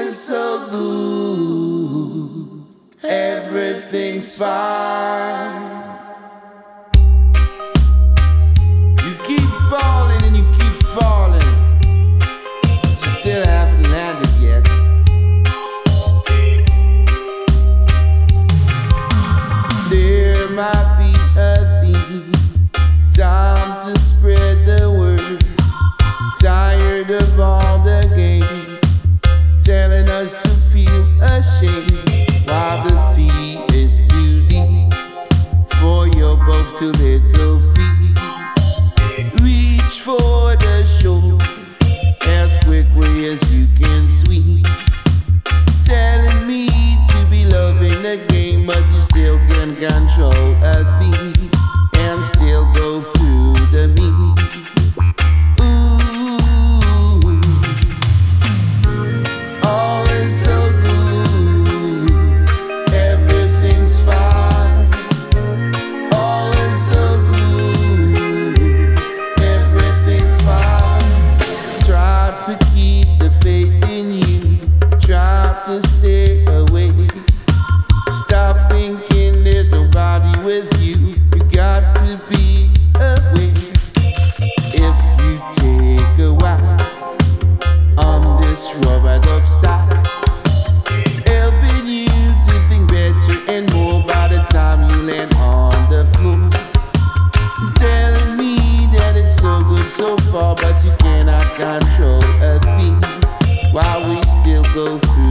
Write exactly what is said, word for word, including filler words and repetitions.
is so good. Everything's fine. You keep falling and you keep falling, but you still haven't landed yet. There might be a thing, time to spread the word. Tired of all the games, telling us to feel ashamed, while the sea is too deep for your both two little feet. Reach for the shore as quickly as you can swim, telling me to be loving the game, but you still can control a thing and still go through the meat. To stay away. Stop thinking there's nobody with you. You got to be aware. If you take a while on this rubbered up style, helping you to think better and more by the time you land on the floor. Telling me that it's so good so far, but you cannot control a thing while we still go through